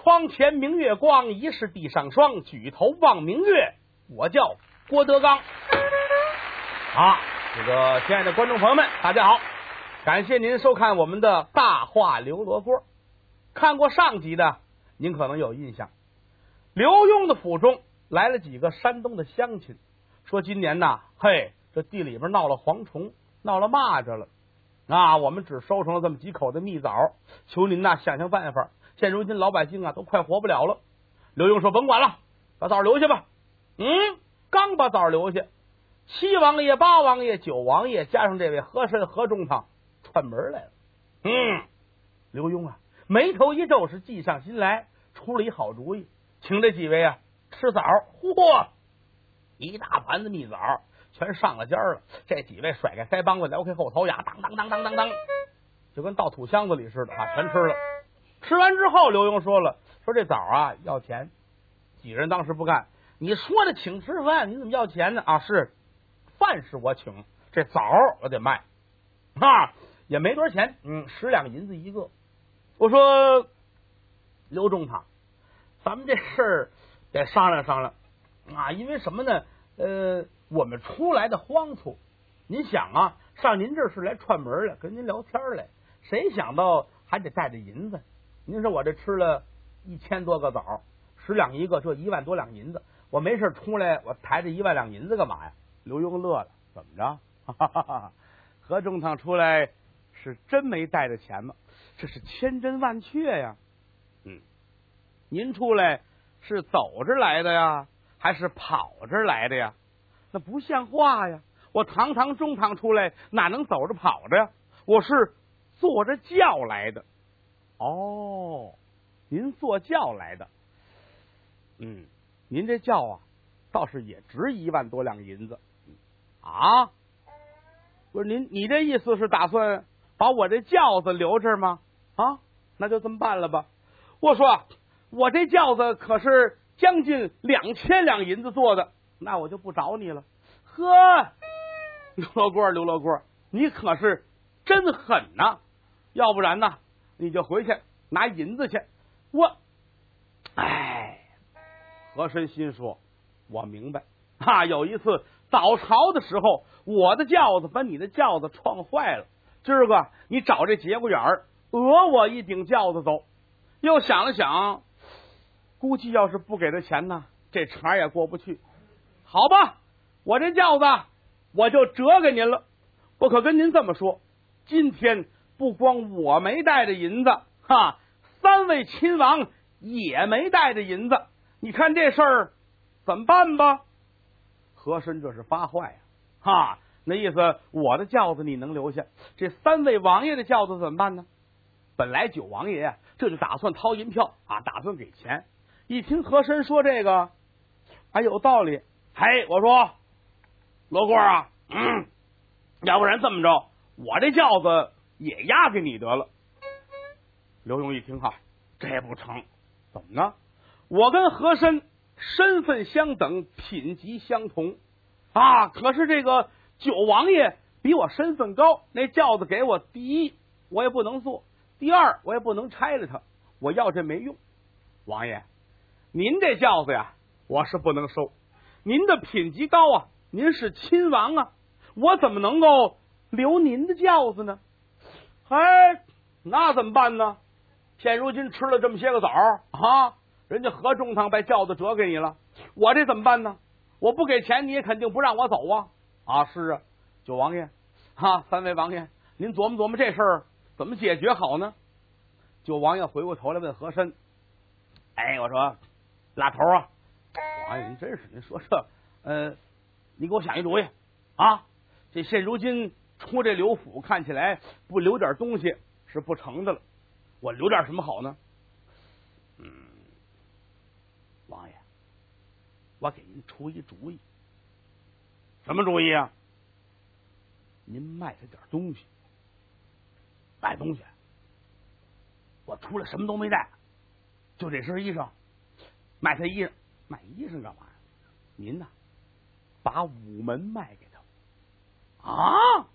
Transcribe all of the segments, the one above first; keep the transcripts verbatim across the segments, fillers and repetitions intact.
窗前明月光，疑是地上霜。举头望明月，我叫郭德纲。啊，这个亲爱的观众朋友们，大家好，感谢您收看我们的大话刘罗锅。看过上集的，您可能有印象，刘墉的府中来了几个山东的乡亲，说今年呐，嘿，这地里边闹了蝗虫，闹了蚂蚱了啊！我们只收成了这么几口的蜜枣，求您呐想想办法。现如今老百姓啊都快活不了了。刘墉说甭管了，把枣留下吧。嗯，刚把枣留下，七王爷、八王爷、九王爷加上这位和珅何中堂串门来了。嗯，刘墉啊眉头一皱，是计上心来，出了一好主意，请这几位啊吃枣。嚯，一大盘子蜜枣全上了尖了。这几位甩开腮帮子，撩开后槽牙，当当当当当当，就跟倒土箱子里似的啊，全吃了。吃完之后，刘墉说了，说这枣啊要钱。几人当时不干，你说的请吃饭，你怎么要钱呢？啊，是饭是我请，这枣我得卖啊，也没多少钱，嗯，十两银子一个。我说刘中堂，咱们这事儿得商量商量啊，因为什么呢？呃，我们出来的荒途，您想啊，上您这是来串门来，跟您聊天来，谁想到还得带着银子？您说我这吃了一千多个枣，十两一个，这一万多两银子，我没事出来，我抬着一万两银子干嘛呀？刘墉乐了，怎么着？哈哈哈，何中堂出来是真没带着钱吗？这是千真万确呀。嗯，您出来是走着来的呀，还是跑着来的呀？那不像话呀！我堂堂中堂出来，哪能走着跑着呀？我是坐着轿来的。哦，您坐轿来的。嗯，您这轿啊，倒是也值一万多两银子啊。不是您，你这意思是打算把我这轿子留这儿吗？啊，那就这么办了吧。我说我这轿子可是将近两千两银子做的，那我就不找你了。呵，刘罗锅，刘罗锅，你可是真狠呐！要不然呢，你就回去拿银子去。我，哎，和珅心说，我明白啊，有一次早朝的时候，我的轿子把你的轿子撞坏了，今儿个你找这节骨眼儿讹我一顶轿子走。又想了想，估计要是不给他钱呢，这茬也过不去。好吧，我这轿子我就折给您了。我可跟您这么说，今天不光我没带着银子，哈，三位亲王也没带着银子，你看这事儿怎么办吧？和珅这是发坏呀，哈，那意思我的轿子你能留下，这三位王爷的轿子怎么办呢？本来九王爷呀，这就打算掏银票啊，打算给钱。一听和珅说这个，还有道理。嘿，我说罗锅啊，嗯，要不然这么着，我这轿子也押给你得了。刘墉一听哈，这不成，怎么呢？我跟和珅身份相等，品级相同啊，可是这个九王爷比我身份高，那轿子给我，第一我也不能坐，第二我也不能拆了它，我要这没用。王爷，您这轿子呀，我是不能收，您的品级高啊，您是亲王啊，我怎么能够留您的轿子呢？哎，那怎么办呢？现如今吃了这么些个枣啊，人家何中堂把轿子折给你了，我这怎么办呢？我不给钱，你也肯定不让我走啊！啊，是啊，九王爷，哈，三位王爷，您琢磨琢磨这事儿怎么解决好呢？九王爷回过头来问和珅：“哎，我说老头啊，王爷您真是，您说这，呃，你给我想一主意啊！这现如今出这刘府，看起来不留点东西是不成的了。我留点什么好呢？嗯，王爷，我给您出一主意。什么主意啊？您卖他点东西。卖东西？我出来什么都没带，就这身衣裳，卖他衣裳，卖衣裳干嘛呀？您呢，把午门卖给他啊？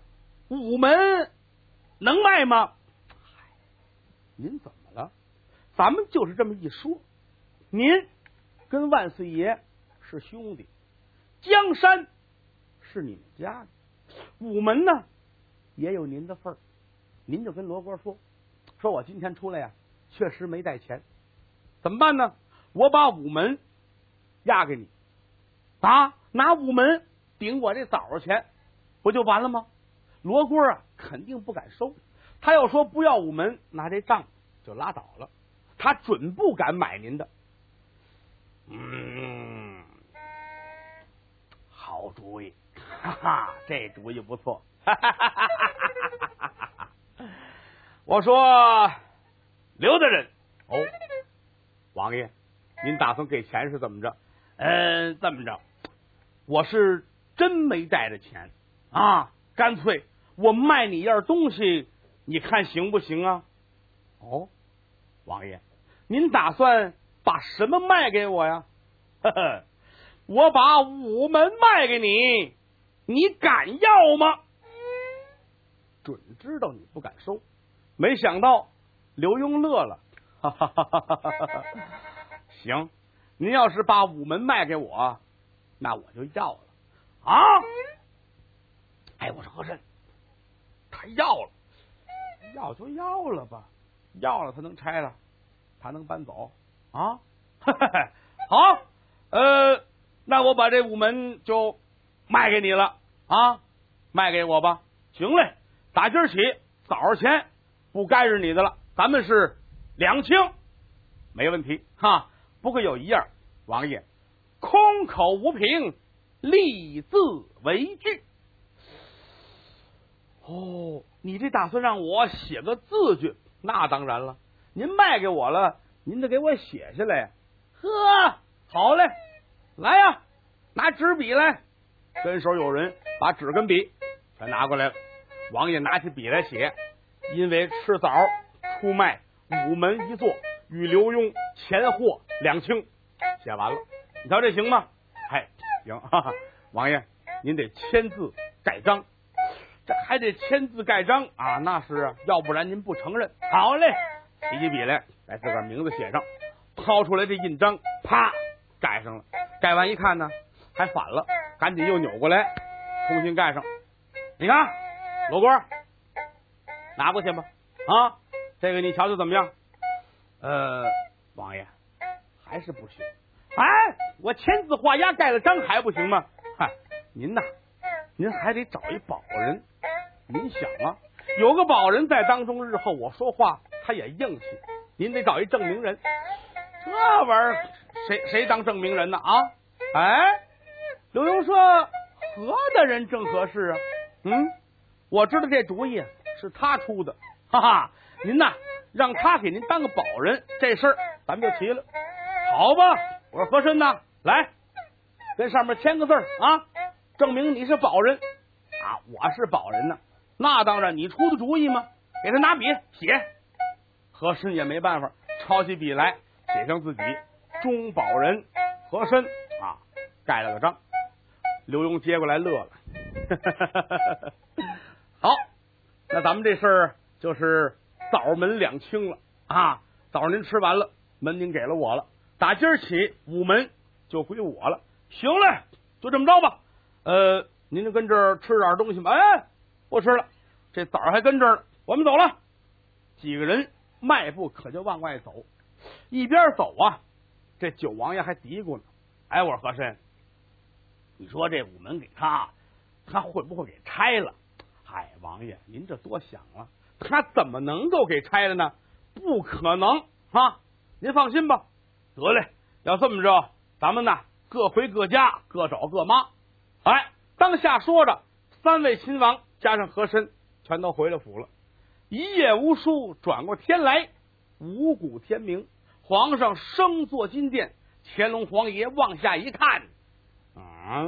午门能卖吗？您怎么了？ 咱们就是这么一说，您跟万岁爷是兄弟，江山是你们家的，午门呢也有您的份儿，您就跟罗锅说，说我今天出来呀、啊，确实没带钱，怎么办呢？我把午门押给你啊，拿午门顶我这枣钱，不就完了吗？罗锅啊，肯定不敢收，他要说不要午门，那这账就拉倒了，他准不敢买您的。嗯，好主意，哈哈，这主意不错。哈哈哈哈哈哈！我说，刘大人，哦，王爷，您打算给钱是怎么着？嗯，这么着，我是真没带着钱啊，干脆我卖你一样东西，你看行不行啊？哦，王爷，您打算把什么卖给我呀？呵呵，我把午门卖给你，你敢要吗？准知道你不敢收，没想到刘墉乐了，哈哈哈哈哈哈！行，您要是把午门卖给我，那我就要了啊！哎，我说和珅，他要了，要就要了吧，要了他能拆了，他能搬走啊？好，呃，那我把这午门就卖给你了啊，卖给我吧。行嘞，打今儿起早上钱不该是你的了，咱们是两清，没问题哈。不过有一样，王爷空口无凭，立字为据。哦，你这打算让我写个字据？那当然了，您卖给我了，您得给我写下来呀。呵，好嘞，来呀，拿纸笔来。跟手有人把纸跟笔全拿过来了。王爷拿起笔来写，因为吃枣出卖午门一座，与刘墉钱货两清。写完了，你瞧这行吗？哎，行，哈哈，王爷您得签字盖章，这还得签字盖章啊，那是啊，要不然您不承认。好嘞，提起笔来，把自个儿名字写上，掏出来这印章，啪盖上了。盖完一看呢，还反了，赶紧又扭过来，重新盖上。你看，罗锅，拿过去吧。啊，这个你瞧瞧怎么样？呃，王爷还是不行。哎，我签字画押盖了章还不行吗？嗨，您呐，您还得找一保人。您想啊，有个保人在当中，日后我说话他也硬气。您得找一证明人。这玩意儿谁谁当证明人呢？啊，哎，刘墉说何的人正合适啊？嗯，我知道这主意是他出的，哈哈。您呐，让他给您当个保人，这事儿咱们就齐了，好吧？我说和珅呐，来，跟上面签个字啊，证明你是保人啊，我是保人呢。那当然，你出的主意吗？给他拿笔写。和珅也没办法，抄起笔来，写上自己中保人和珅啊，盖了个章。刘墉接过来乐了，好，那咱们这事儿就是枣门两清了啊，枣您吃完了，门您给了我了，打今儿起午门就归我了。行嘞，就这么着吧。呃，您就跟这儿吃点东西吧。哎，不吃了，这枣还跟这儿呢，我们走了。几个人迈步可就往外走，一边走啊，这九王爷还嘀咕呢。哎，我说和珅，你说这午门给他，他会不会给拆了？嗨，王爷，您这多想了，他怎么能够给拆了呢？不可能啊！您放心吧。得嘞，要这么着，咱们呢各回各家，各找各妈。哎，当下说着，三位亲王加上和珅全都回了府了。一夜无书，转过天来，五谷天明，皇上升坐金殿，乾隆皇爷往下一看，嗯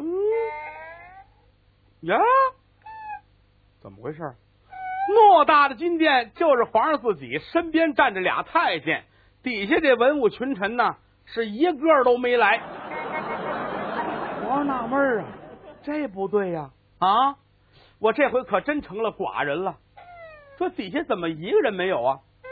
呀，怎么回事？偌大的金殿，就是皇上自己，身边站着俩太监，底下这文武群臣呢，是一个都没来。我纳闷儿啊，这不对呀！啊，我这回可真成了寡人了。说底下怎么一个人没有啊？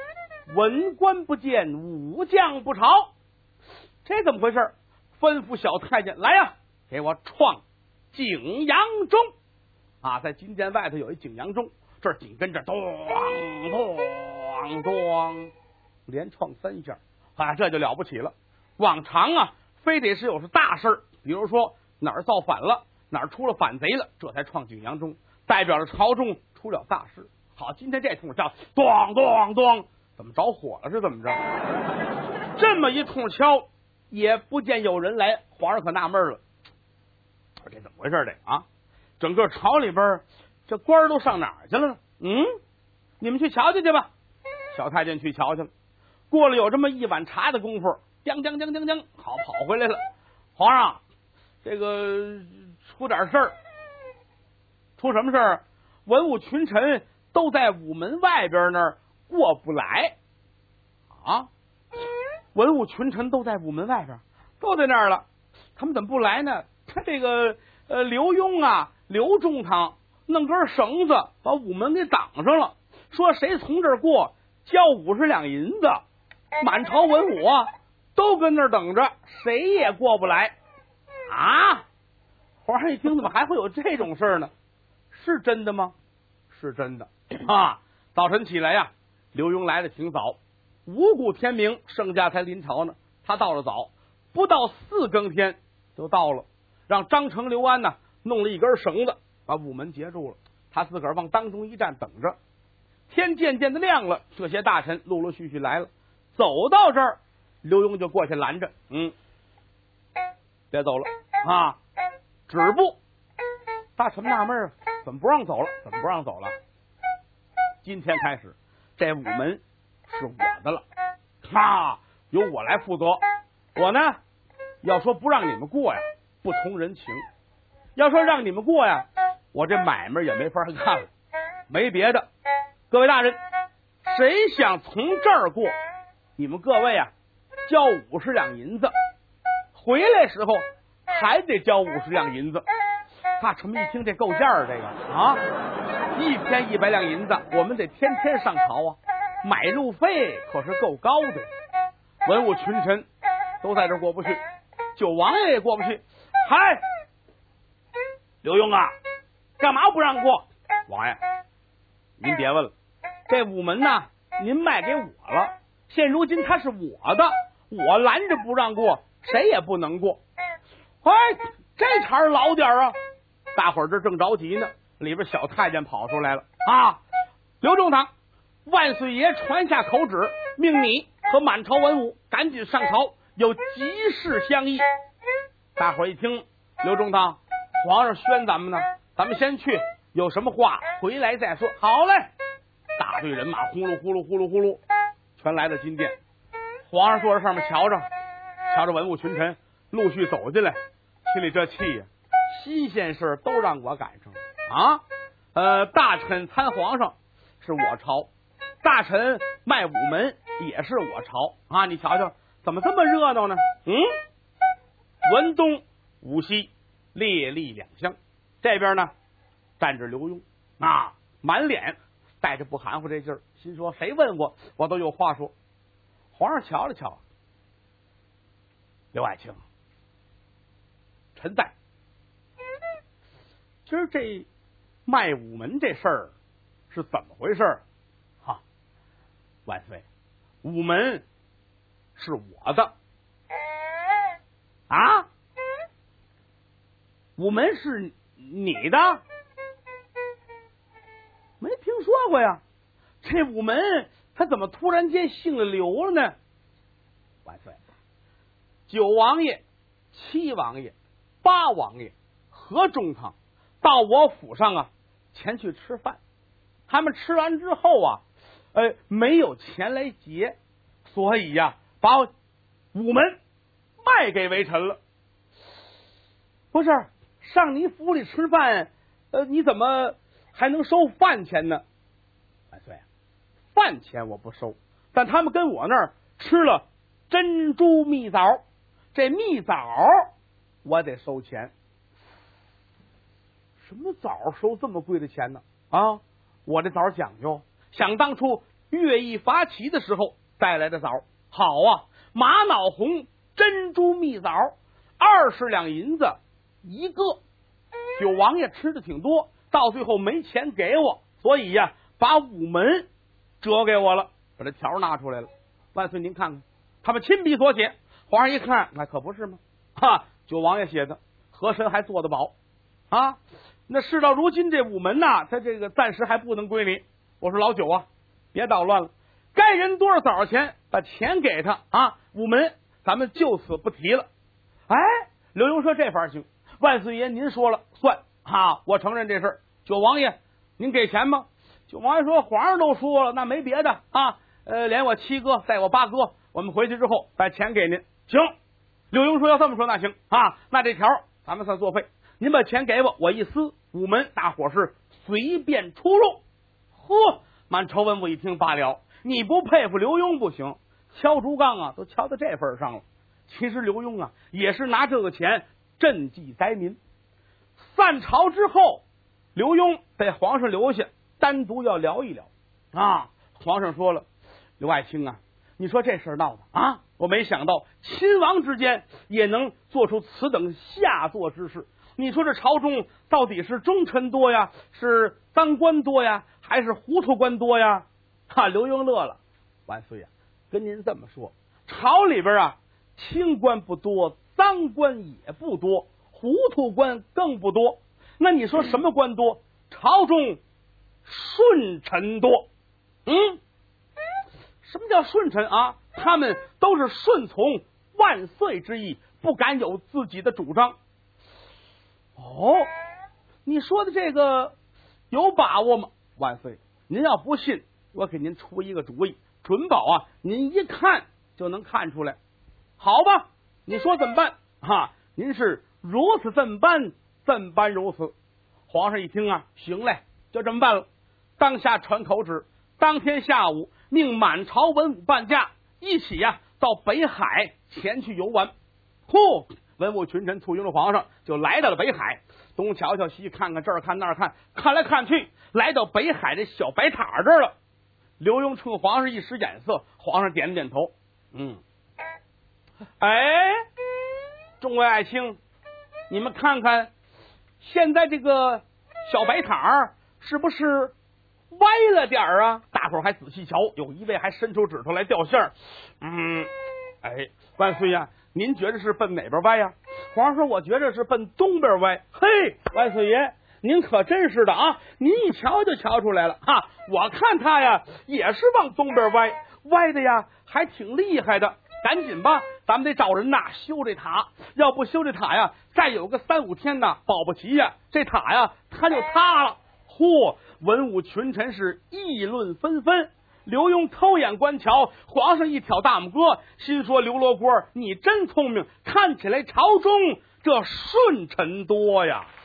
文官不见，武将不朝，这怎么回事？吩咐小太监来呀，给我创景阳钟啊！在金殿外头有一景阳钟，这儿紧跟着咚咚咚，连创三下啊，这就了不起了。往常啊，非得是有是大事，比如说哪儿造反了，哪儿出了反贼了，这才创景阳钟，代表着朝中出了大事。好，今天这通叫咚咚咚，怎么着火了是怎么着？这么一通敲，也不见有人来，皇上可纳闷了，这怎么回事？这啊，整个朝里边这官儿都上哪儿去了呢？嗯，你们去瞧瞧去吧。小太监去瞧瞧了，过了有这么一碗茶的功夫，将将将将将，好跑回来了。皇上，这个出点事儿，出什么事儿？文武群臣都在午门外边那儿过不来啊！文武群臣都在午门外边，都在那儿了，他们怎么不来呢？他这个呃刘墉啊，刘中堂弄根绳子把午门给挡上了，说谁从这儿过交五十两银子，满朝文武啊都跟那儿等着，谁也过不来啊！皇上一听，怎么还会有这种事呢？是真的吗？是真的啊！早晨起来呀、啊，刘墉来的挺早，五谷天明，圣驾才临朝呢。他到了早，不到四更天就到了，让张成、刘安呢弄了一根绳子把午门截住了，他自个儿往当中一站等着。天渐渐的亮了，这些大臣陆陆续续来了，走到这儿，刘墉就过去拦着，嗯，别走了啊，止步。大臣纳闷，怎么不让走了？怎么不让走了？今天开始，这午门是我的了，啊，由我来负责。我呢，要说不让你们过呀，不通人情；要说让你们过呀，我这买卖也没法干了。没别的，各位大人，谁想从这儿过，你们各位啊，交五十两银子，回来时候还得交五十两银子。大臣们一听，这够价儿，这个啊，一天一百两银子，我们得天天上朝啊，买路费可是够高的。文武群臣都在这过不去，九王爷也过不去。嗨，刘墉啊，干嘛不让过？王爷，您别问了，这午门呢，您卖给我了，现如今它是我的，我拦着不让过，谁也不能过。哎，这茬老点啊！大伙儿这正着急呢，里边小太监跑出来了啊！刘中堂，万岁爷传下口旨，命你和满朝文武赶紧上朝，有急事相议。大伙儿一听，刘中堂，皇上宣咱们呢，咱们先去，有什么话回来再说。好嘞！大队人马呼噜呼噜呼噜呼噜，全来到金殿。皇上坐在上面瞧着，瞧着文武群臣陆续走进来，心里这气呀！新鲜事都让我赶上啊！呃，大臣参皇上是我朝，大臣卖午门也是我朝啊！你瞧瞧，怎么这么热闹呢？嗯，文东武西列立两厢，这边呢站着刘墉啊，满脸带着不含糊这劲儿，心说谁问我，我都有话说。皇上瞧了瞧，刘爱卿，臣在。今儿这卖午门这事儿是怎么回事？哈，万岁，午门是我的啊，午门是你的，没听说过呀。这午门他怎么突然间姓了刘了呢？万岁，九王爷、七王爷、八王爷和中堂到我府上啊，前去吃饭。他们吃完之后啊，呃，没有钱来结，所以呀、啊，把午门卖给微臣了。不是，上你府里吃饭，呃，你怎么还能收饭钱呢？万岁，饭钱我不收，但他们跟我那儿吃了珍珠蜜枣，这蜜枣我得收钱。什么枣收这么贵的钱呢？啊，我这枣讲究，想当初乐艺发起的时候带来的枣，好啊，玛瑙红珍珠蜜枣，二十两银子一个。九王爷吃的挺多，到最后没钱给我，所以呀、啊，把午门折给我了，把这条拿出来了。万岁，您看看，他们亲笔所写。皇上一看，那可不是吗？哈，九王爷写的，和珅还做得保啊。那事到如今，这午门呐，他这个暂时还不能归你。我说老九啊，别捣乱了，该人多少多少钱，把钱给他啊。午门咱们就此不提了。哎，刘墉说这法行，万岁爷您说了算啊，我承认这事儿。九王爷，您给钱吗？九王爷说皇上都说了，那没别的啊。呃，连我七哥带我八哥，我们回去之后把钱给您。行，刘墉说要这么说那行啊，那这条咱们算作废。您把钱给我，我一撕，午门大伙是随便出入。呵，满朝文武一听罢了，你不佩服刘墉不行，敲竹杠啊都敲到这份上了。其实刘墉啊也是拿这个钱赈济灾民。散朝之后，刘墉被皇上留下，单独要聊一聊啊。皇上说了，刘爱卿啊，你说这事闹的啊，我没想到亲王之间也能做出此等下作之事。你说这朝中到底是忠臣多呀，是当官多呀，还是糊涂官多呀？哈，刘墉乐了，万岁呀、啊，跟您这么说，朝里边啊，清官不多，赃官也不多，糊涂官更不多。那你说什么官多？朝中顺臣多。嗯，什么叫顺臣啊？他们都是顺从万岁之意，不敢有自己的主张。哦，你说的这个有把握吗？万岁，您要不信，我给您出一个主意，准保啊，您一看就能看出来。好吧，你说怎么办？哈，您是如此这么办，怎般如此？皇上一听啊，行嘞，就这么办了。当下传口旨，当天下午命满朝文武半驾一起呀、啊、到北海前去游玩。呼，文武群臣簇拥着皇上就来到了北海，东瞧瞧西看看，这儿看那儿看，看来看去来到北海的小白塔这儿了。刘墉冲皇上一使眼色，皇上点了点头，嗯，哎，众位爱卿，你们看看现在这个小白塔是不是歪了点儿啊？大伙儿还仔细瞧，有一位还伸出指头来掉线儿。嗯，哎，万岁呀，您觉得是奔哪边歪呀？皇上说，我觉得是奔东边歪。嘿，万岁爷，您可真是的啊！您一瞧就瞧出来了哈。我看他呀，也是往东边歪，歪的呀，还挺厉害的。赶紧吧，咱们得找人呐修这塔，要不修这塔呀，再有个三五天呐，保不齐呀，这塔呀它就塌了。嚯！文武群臣是议论纷纷。刘墉偷眼观瞧，皇上一挑大拇哥，心说刘罗锅，你真聪明，看起来朝中这顺臣多呀。